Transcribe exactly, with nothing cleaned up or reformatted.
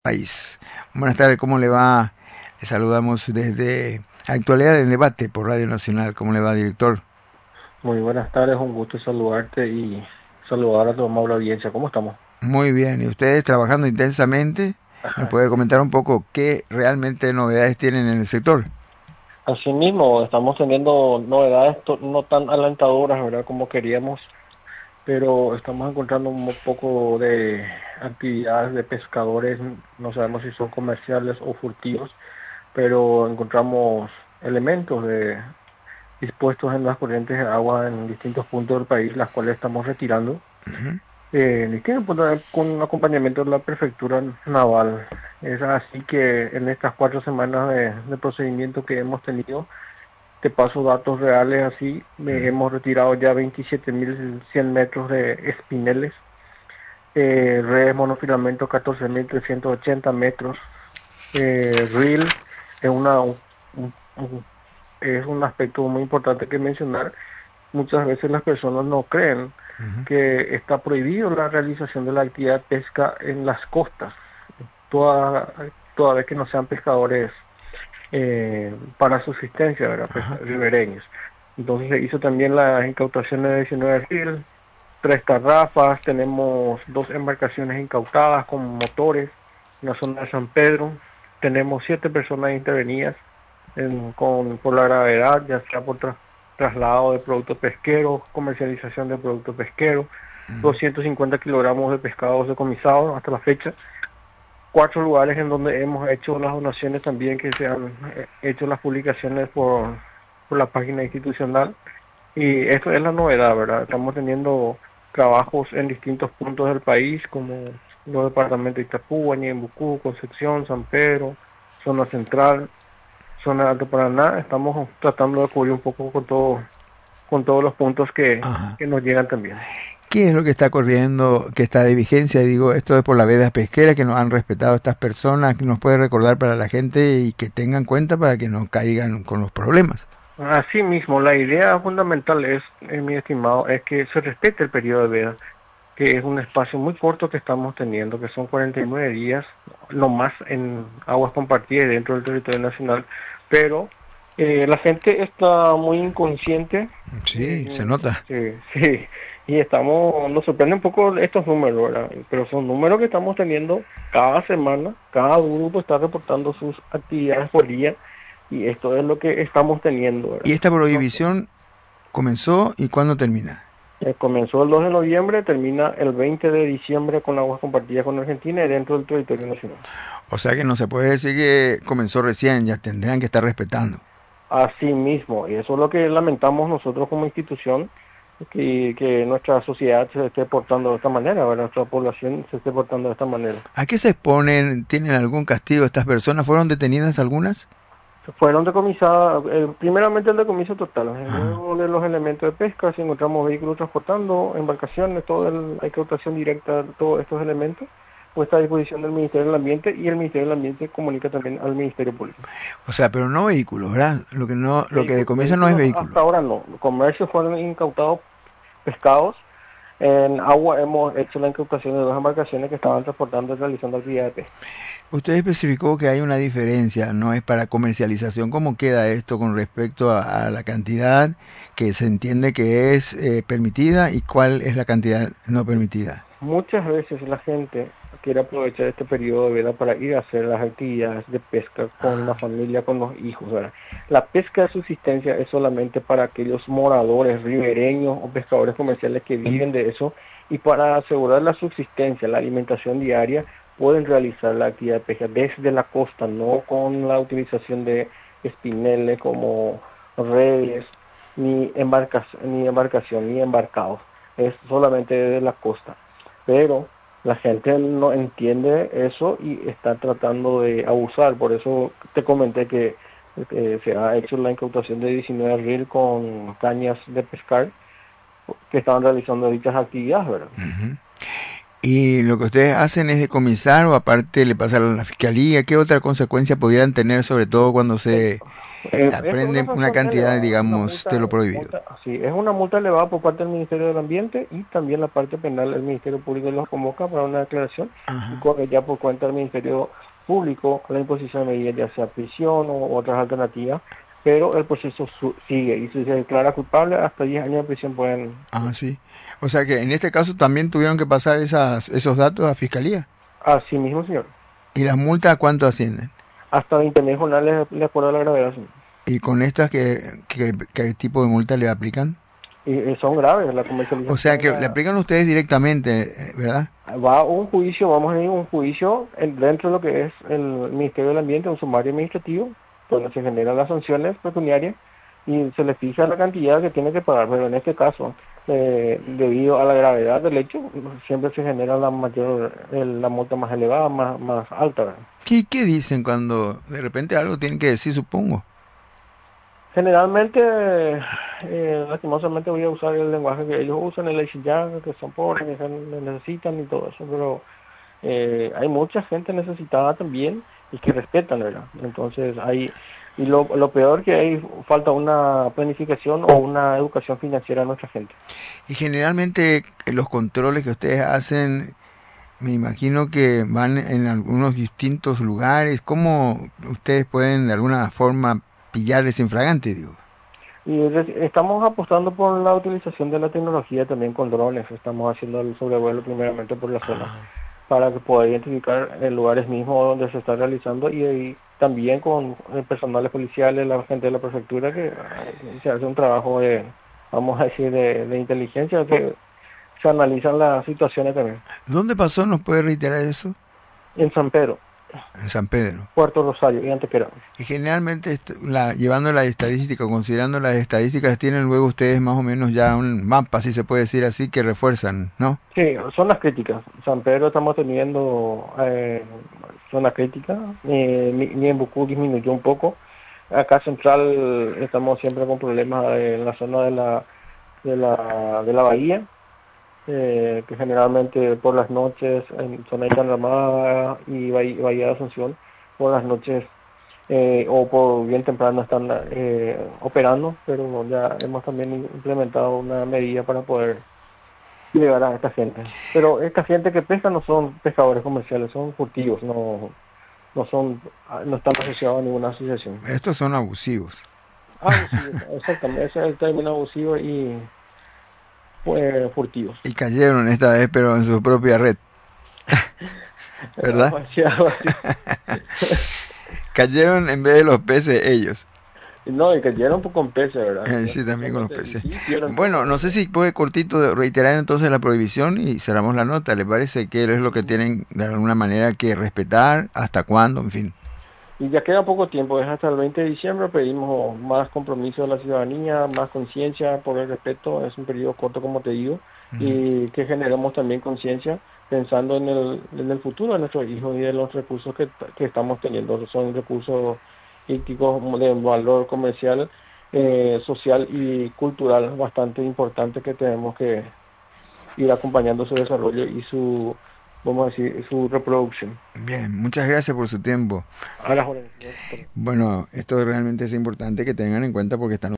País. Buenas tardes, ¿cómo le va? Le saludamos desde Actualidad en Debate por Radio Nacional. ¿Cómo le va, director? Muy buenas tardes, un gusto saludarte y saludar a tu amable audiencia. ¿Cómo estamos? Muy bien, ¿y ustedes trabajando intensamente? ¿Nos Ajá. puede comentar un poco qué realmente novedades tienen en el sector? Asimismo, estamos teniendo novedades to- no tan alentadoras, ¿verdad? Como queríamos, pero estamos encontrando un poco de actividades de pescadores, no sabemos si son comerciales o furtivos, pero encontramos elementos de dispuestos en las corrientes de agua en distintos puntos del país, las cuales estamos retirando. Ujú. Eh, ni tiene punto con un acompañamiento de la prefectura naval. Es así que en estas cuatro semanas de, de procedimiento que hemos tenido, te paso datos reales así, me hemos retirado ya veintisiete mil cien metros de espineles, eh, redes monofilamento catorce mil trescientos ochenta metros, eh, reel es, una, un, un, es un aspecto muy importante que mencionar. Muchas veces las personas no creen Ujú. que está prohibido la realización de la actividad de pesca en las costas, toda, toda vez que no sean pescadores eh, para subsistencia, ¿verdad? Pesca- Ajá. ribereños. Entonces se hizo también las incautaciones de diecinueve reel, tres tarrafas, tenemos dos embarcaciones incautadas con motores en la zona de San Pedro, tenemos siete personas intervenidas en, con, por la gravedad, ya sea por tra- traslado de productos pesqueros, comercialización de productos pesqueros, Ujú. doscientos cincuenta kilogramos de pescados decomisados hasta la fecha, cuatro lugares en donde hemos hecho las donaciones también que se han eh, hecho las publicaciones por, por la página institucional, y esto es la novedad, ¿verdad? Estamos teniendo trabajos en distintos puntos del país, como los departamentos de Itapúa, Ñembucú, Concepción, San Pedro, zona central, zona de Alto Paraná. Estamos tratando de cubrir un poco con todo, con todos los puntos que, Ajá. que nos llegan también. ¿Qué es lo que está corriendo, que está de vigencia? Digo, esto es por la veda pesquera, que nos han respetado estas personas, que nos puede recordar para la gente y que tengan cuenta para que no caigan con los problemas. Así mismo, la idea fundamental es, eh, mi estimado, es que se respete el periodo de veda, que es un espacio muy corto que estamos teniendo, que son cuarenta y nueve días, no más en aguas compartidas dentro del territorio nacional, pero eh, la gente está muy inconsciente, Sí, se eh, nota. sí, sí, y estamos, nos sorprende un poco estos números, ¿verdad? Pero son números que estamos teniendo cada semana, cada grupo está reportando sus actividades por día, y esto es lo que estamos teniendo, ¿Y ¿verdad? esta Entonces, prohibición comenzó y cuándo termina? eh, comenzó el dos de noviembre, termina el veinte de diciembre con aguas compartidas con Argentina y dentro del territorio nacional. O sea que no se puede decir que comenzó recién, ya tendrían que estar respetando. Así mismo, y eso es lo que lamentamos nosotros como institución, que, que nuestra sociedad se esté portando de esta manera, ¿verdad? Nuestra población se esté portando de esta manera. ¿A qué se exponen? ¿Tienen algún castigo estas personas? ¿Fueron detenidas algunas? Fueron decomisadas, eh, primeramente el decomiso total, eh, Ajá. luego de los elementos de pesca, si encontramos vehículos transportando, embarcaciones, toda el- la incautación directa de todos estos elementos, puesta a disposición del Ministerio del Ambiente, y el Ministerio del Ambiente comunica también al Ministerio Público. O sea, pero no vehículos, ¿verdad? Lo que no, lo que Vehículos, decomisan no es vehículos vehículo. hasta ahora no, los comercios fueron incautados pescados, en agua hemos hecho la incautación de dos embarcaciones que estaban transportando y realizando actividad de pesca. Usted especificó que hay una diferencia, no es para comercialización. ¿Cómo queda esto con respecto a, a la cantidad que se entiende que es eh, permitida y cuál es la cantidad no permitida? Muchas veces la gente quiere aprovechar este periodo de veda para ir a hacer las actividades de pesca con la familia, con los hijos, ¿verdad? La pesca de subsistencia es solamente para aquellos moradores ribereños o pescadores comerciales que viven de eso, y para asegurar la subsistencia, la alimentación diaria, pueden realizar la actividad de pesca desde la costa, no con la utilización de espineles como redes, ni embarcación, ni embarcación, ni embarcados. Es solamente desde la costa, pero la gente no entiende eso y está tratando de abusar. Por eso te comenté que eh, se ha hecho la incautación de diecinueve reel con cañas de pescar que estaban realizando dichas actividades, ¿verdad? Ujú. Y lo que ustedes hacen es decomisar o aparte le pasan a la fiscalía. ¿Qué otra consecuencia pudieran tener, sobre todo cuando Eh, se Eh, es una aprenden una sanción cantidad, elevada, una digamos, de multa, lo prohibido. multa, sí, es una multa elevada por parte del Ministerio del Ambiente y también la parte penal, el Ministerio Público los convoca para una declaración y Ajá. corre ya por cuenta del Ministerio Público la imposición de medidas, ya sea prisión o otras alternativas, pero el proceso su- sigue y si se declara culpable hasta diez años de prisión pueden. Ah, sí. O sea que en este caso también tuvieron que pasar esas, esos datos a fiscalía. Así mismo, señor. ¿Y las multas cuánto ascienden? Hasta veinte mil jornales de acuerdo a la gravedad, señor. ¿Y con estas qué, qué, qué tipo de multa le aplican? Y, y son graves, la O sea comercialización, que le la, aplican ustedes directamente, eh, ¿verdad? va a un juicio, vamos a ir a un juicio en- dentro de lo que es el Ministerio del Ambiente, un sumario administrativo, donde se generan las sanciones pecuniarias y se le fija la cantidad que tiene que pagar, pero en este caso, eh, debido a la gravedad del hecho, siempre se genera la mayor, el- la multa más elevada, más, más alta, ¿verdad? ¿Qué, qué dicen cuando de repente algo tienen que decir, supongo? Generalmente, eh, lastimosamente voy a usar el lenguaje que ellos usan, el ya, que son pobres, que se necesitan y todo eso, pero eh, hay mucha gente necesitada también y que respetan, ¿verdad? Entonces hay, y lo, lo peor que hay, falta una planificación o una educación financiera a nuestra gente. Y generalmente eh, los controles que ustedes hacen, me imagino que van en algunos distintos lugares. ¿Cómo ustedes pueden de alguna forma pillarles infragante, digo? Y es- estamos apostando por la utilización de la tecnología también con drones, estamos haciendo el sobrevuelo primeramente por la zona, Ah, para que pueda identificar eh, lugares mismos donde se está realizando y, y también con eh, personales policiales, la gente de la prefectura, que eh, se hace un trabajo de, vamos a decir, de, de inteligencia, que se analizan las situaciones también. ¿dónde pasó? ¿Nos puede reiterar eso? En San Pedro, En San Pedro. Puerto Rosario y Antequera. Y generalmente, est- la, llevando la estadística, considerando las estadísticas, tienen luego ustedes más o menos ya un mapa, si se puede decir así, que refuerzan, ¿no? Sí, son las críticas. San Pedro estamos teniendo eh, zona crítica, eh, mi, mi Embucú disminuyó un poco. Acá central estamos siempre con problemas en la zona de la de la, de la bahía, eh, que generalmente por las noches en zona de Canramá y Bahía, Bahía de Asunción, por las noches eh, o por bien temprano están eh, operando, pero ya hemos también implementado una medida para poder llegar a esta gente. Pero esta gente que pesca no son pescadores comerciales, son furtivos, no no son no están asociados a ninguna asociación. Estos son abusivos. Abusivos, exactamente, ese es el término abusivo y pues furtivos. Y cayeron esta vez, pero en su propia red, ¿verdad? Demasiado así. Cayeron en vez de los peces ellos. No, y cayeron pues, con peces, ¿verdad? Eh, sí, también con los Exactamente, y peces. sí, pierden Bueno, todo. no sé si puede cortito de- reiterar entonces la prohibición y cerramos la nota. ¿Le parece que es lo que tienen de alguna manera que respetar? ¿Hasta cuándo? En fin. Y ya queda poco tiempo, es hasta el veinte de diciembre, pedimos más compromiso de la ciudadanía, más conciencia por el respeto, es un periodo corto como te digo, Ujú. y que generemos también conciencia pensando en el, en el futuro de nuestros hijos y de los recursos que, que estamos teniendo. Son recursos hídricos de valor comercial, eh, social y cultural bastante importante que tenemos que ir acompañando su desarrollo y su, vamos a decir, su reproducción. Bien, muchas gracias por su tiempo. A las órdenes. Bueno, esto realmente es importante que tengan en cuenta porque están